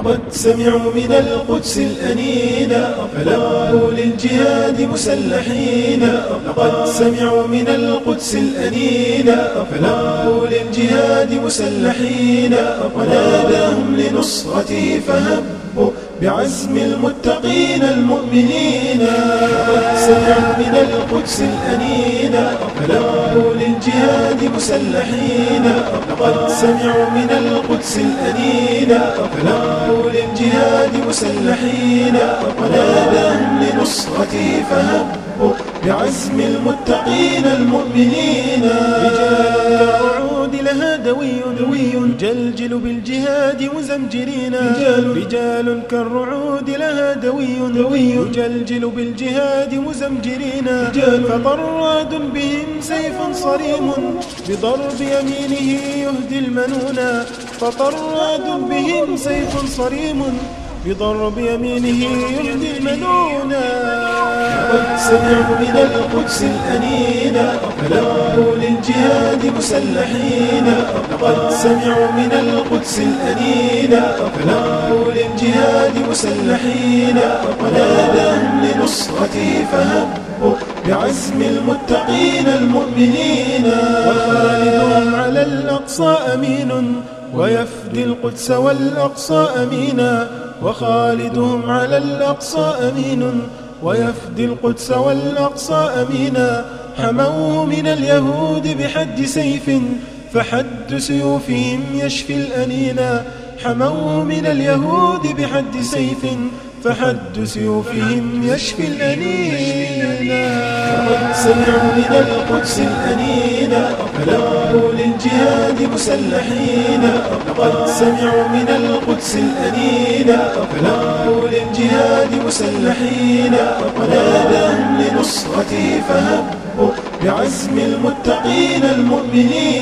لقد سمعوا من القدس الأنينا فلبوا للجهاد مسلحين. لقد سمعوا من القدس الأنينا فلبوا للجهاد مسلحين. وناداهم لنصرته فهبوا بعزم المتقين المؤمنين. لقد سمعوا من القدس الأنينا فلبوا للجهاد مسلحين. لقد سمعوا من القدس الأنينا فلبوا للجهاد مسلحين. وناداهم لنصرته فهبوا بعزم المتقين المؤمنين. رجال كالرعود لها دوي جلجل بالجهاد مزمجرين. رجال كالرعود لها دوي جلجل بالجهاد مزمجرين. فطراد بهم سيف صريم بضرب يمينه يهدي المنونا. فطراد بهم سيف صريم بضرب يمينه يهدي المنونا. لقد سمعوا من القدس الأنينا فلبوا للجهاد مسلحين. لقد سمعوا من القدس الأنينا فلبوا للجهاد مسلحين. وناداهم لنصرته فهبوا بعزم المتقين المؤمنين. وخالدهم على الأقصى أمين ويفدي القدس والأقصى أمينا. وخالدهم على الأقصى أمين ويفدي القدس والأقصى أمينا. حموه من اليهود بحد سيف فحد سيوفهم يشفي الأنينا. حموه من اليهود بحد سيف فحد سيوفهم يشفي الأنينا. لقد سمعوا من القدس الأنينا فلبوا للجهاد مسلحين. لقد سمعوا من القدس الأنينا فلبوا للجهاد مسلحين. وناداهم لنصرته فهبوا بعزم المتقين المؤمنين.